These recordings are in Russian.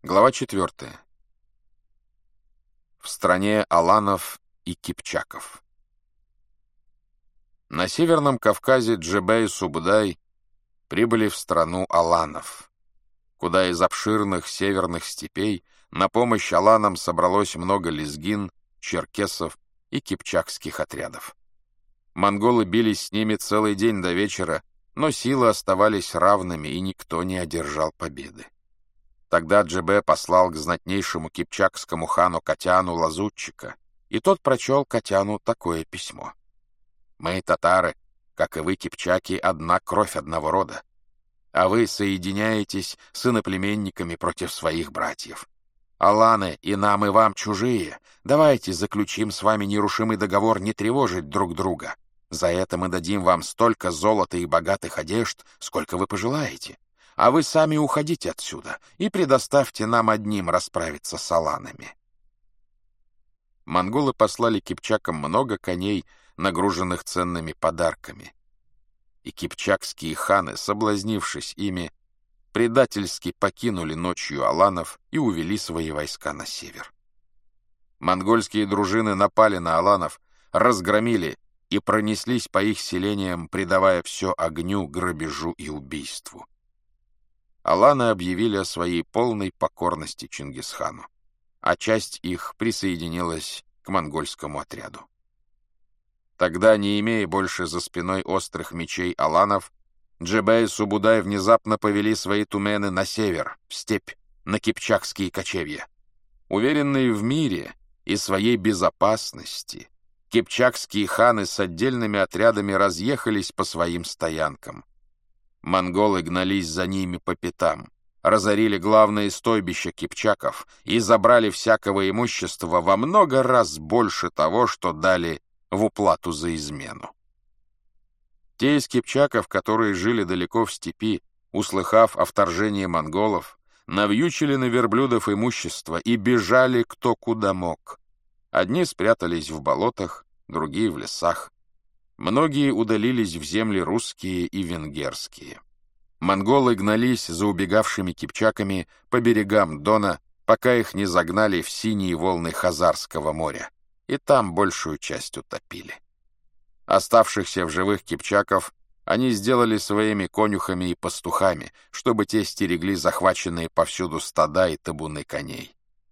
Глава 4. В стране аланов и кипчаков. На Северном Кавказе Джебе и Субудай прибыли в страну аланов, куда из обширных северных степей на помощь аланам собралось много лезгин, черкесов и кипчакских отрядов. Монголы бились с ними целый день до вечера, но силы оставались равными, и никто не одержал победы. Тогда Джебе послал к знатнейшему кипчакскому хану Катяну лазутчика, и тот прочел Катяну такое письмо. «Мы, татары, как и вы, кипчаки, одна кровь одного рода, а вы соединяетесь с иноплеменниками против своих братьев. Аланы и нам, и вам чужие, давайте заключим с вами нерушимый договор не тревожить друг друга. За это мы дадим вам столько золота и богатых одежд, сколько вы пожелаете. А вы сами уходите отсюда и предоставьте нам одним расправиться с аланами». Монголы послали кипчакам много коней, нагруженных ценными подарками. И кипчакские ханы, соблазнившись ими, предательски покинули ночью аланов и увели свои войска на север. Монгольские дружины напали на аланов, разгромили и пронеслись по их селениям, предавая все огню, грабежу и убийству. Аланы объявили о своей полной покорности Чингисхану, а часть их присоединилась к монгольскому отряду. Тогда, не имея больше за спиной острых мечей аланов, Джебе и Субудай внезапно повели свои тумены на север, в степь, на кипчакские кочевья. Уверенные в мире и своей безопасности, кипчакские ханы с отдельными отрядами разъехались по своим стоянкам. Монголы гнались за ними по пятам, разорили главные стойбища кипчаков и забрали всякого имущества во много раз больше того, что дали в уплату за измену. Те из кипчаков, которые жили далеко в степи, услыхав о вторжении монголов, навьючили на верблюдов имущество и бежали кто куда мог. Одни спрятались в болотах, другие в лесах. Многие удалились в земли русские и венгерские. Монголы гнались за убегавшими кипчаками по берегам Дона, пока их не загнали в синие волны Хазарского моря, и там большую часть утопили. Оставшихся в живых кипчаков они сделали своими конюхами и пастухами, чтобы те стерегли захваченные повсюду стада и табуны коней.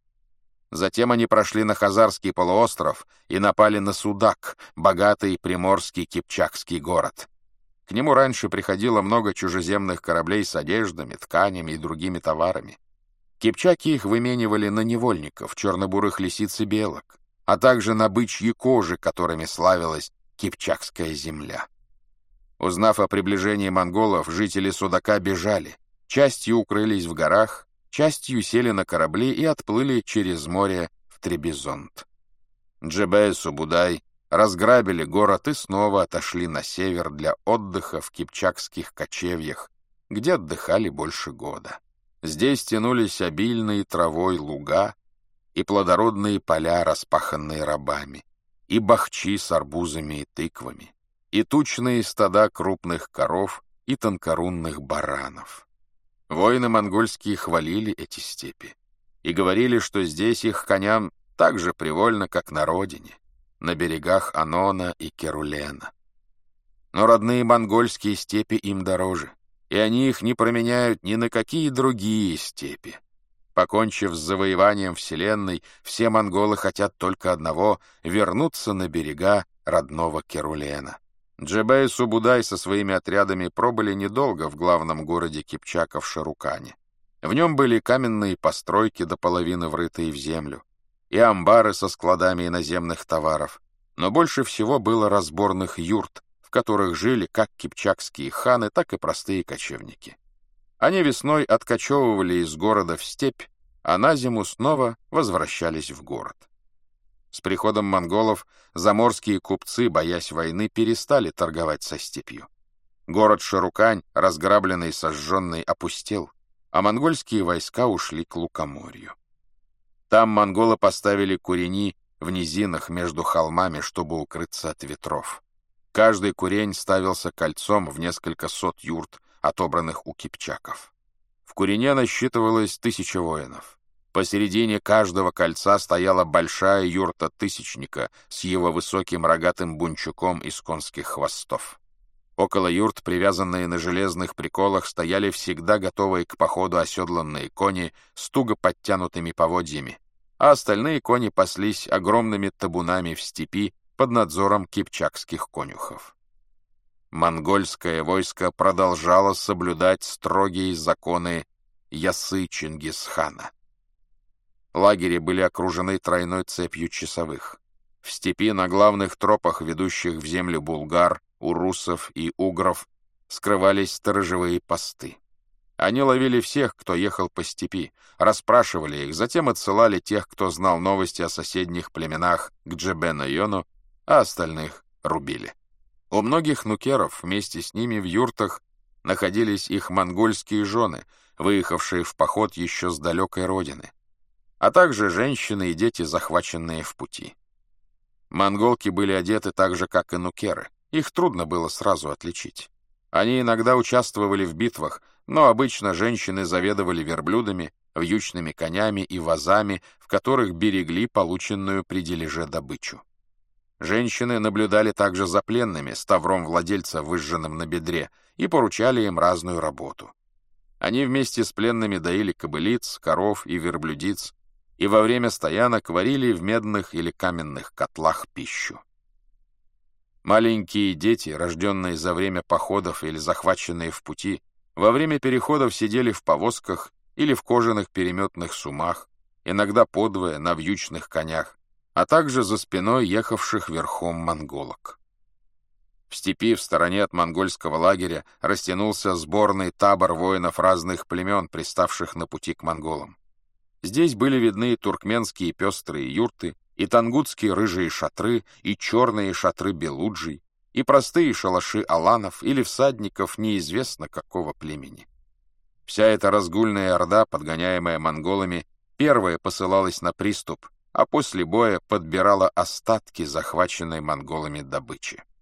Затем они прошли на Хазарский полуостров и напали на Судак, богатый приморский кипчакский город. К нему раньше приходило много чужеземных кораблей с одеждами, тканями и другими товарами. Кипчаки их выменивали на невольников, чернобурых лисиц и белок, а также на бычьи кожи, которыми славилась кипчакская земля. Узнав о приближении монголов, жители Судака бежали, частью укрылись в горах, частью сели на корабли и отплыли через море в Требизонд. Джебе и Субудай разграбили город и снова отошли на север для отдыха в кипчакских кочевьях, где отдыхали больше года. Здесь тянулись обильные травой луга и плодородные поля, распаханные рабами, и бахчи с арбузами и тыквами, и тучные стада крупных коров и тонкорунных баранов. Воины монгольские хвалили эти степи и говорили, что здесь их коням так же привольно, как на родине, на берегах Анона и Керулена. Но родные монгольские степи им дороже, и они их не променяют ни на какие другие степи. Покончив с завоеванием вселенной, все монголы хотят только одного — вернуться на берега родного Керулена. Джебе и Субудай со своими отрядами пробыли недолго в главном городе кипчаков Шарукане. В нем были каменные постройки до половины врытые в землю, и амбары со складами иноземных товаров, но больше всего было разборных юрт, в которых жили как кипчакские ханы, так и простые кочевники. Они весной откочевывали из города в степь, а на зиму снова возвращались в город. С приходом монголов заморские купцы, боясь войны, перестали торговать со степью. Город Шарукань, разграбленный и сожженный, опустел, а монгольские войска ушли к Лукоморью. Там монголы поставили курени в низинах между холмами, чтобы укрыться от ветров. Каждый курень ставился кольцом в несколько сот юрт, отобранных у кипчаков. В Курине насчитывалось 1000 воинов. Посередине каждого кольца стояла большая юрта тысячника с его высоким рогатым бунчуком из конских хвостов. Около юрт, привязанные на железных приколах, стояли всегда готовые к походу оседланные кони с туго подтянутыми поводьями, а остальные кони паслись огромными табунами в степи под надзором кипчакских конюхов. Монгольское войско продолжало соблюдать строгие законы Ясы Чингисхана. Лагеря были окружены тройной цепью часовых. В степи на главных тропах, ведущих в землю булгар, урусов и угров, скрывались сторожевые посты. Они ловили всех, кто ехал по степи, расспрашивали их, затем отсылали тех, кто знал новости о соседних племенах, к Джебен-Айону, а остальных рубили. У многих нукеров вместе с ними в юртах находились их монгольские жены, выехавшие в поход еще с далекой родины, а также женщины и дети, захваченные в пути. Монголки были одеты так же, как и нукеры. Их трудно было сразу отличить. Они иногда участвовали в битвах, но обычно женщины заведовали верблюдами, вьючными конями и вазами, в которых берегли полученную при дележе добычу. Женщины наблюдали также за пленными с тавром владельца, выжженным на бедре, и поручали им разную работу. Они вместе с пленными доили кобылиц, коров и верблюдиц, и во время стоянок варили в медных или каменных котлах пищу. Маленькие дети, рожденные за время походов или захваченные в пути, во время переходов сидели в повозках или в кожаных переметных сумах, иногда подвое на вьючных конях, а также за спиной ехавших верхом монголок. В степи в стороне от монгольского лагеря растянулся сборный табор воинов разных племен, приставших на пути к монголам. Здесь были видны и туркменские пестрые юрты, и тангутские рыжие шатры, и черные шатры белуджий, и простые шалаши аланов или всадников неизвестно какого племени. Вся эта разгульная орда, подгоняемая монголами, первая посылалась на приступ, а после боя подбирала остатки захваченной монголами добычи.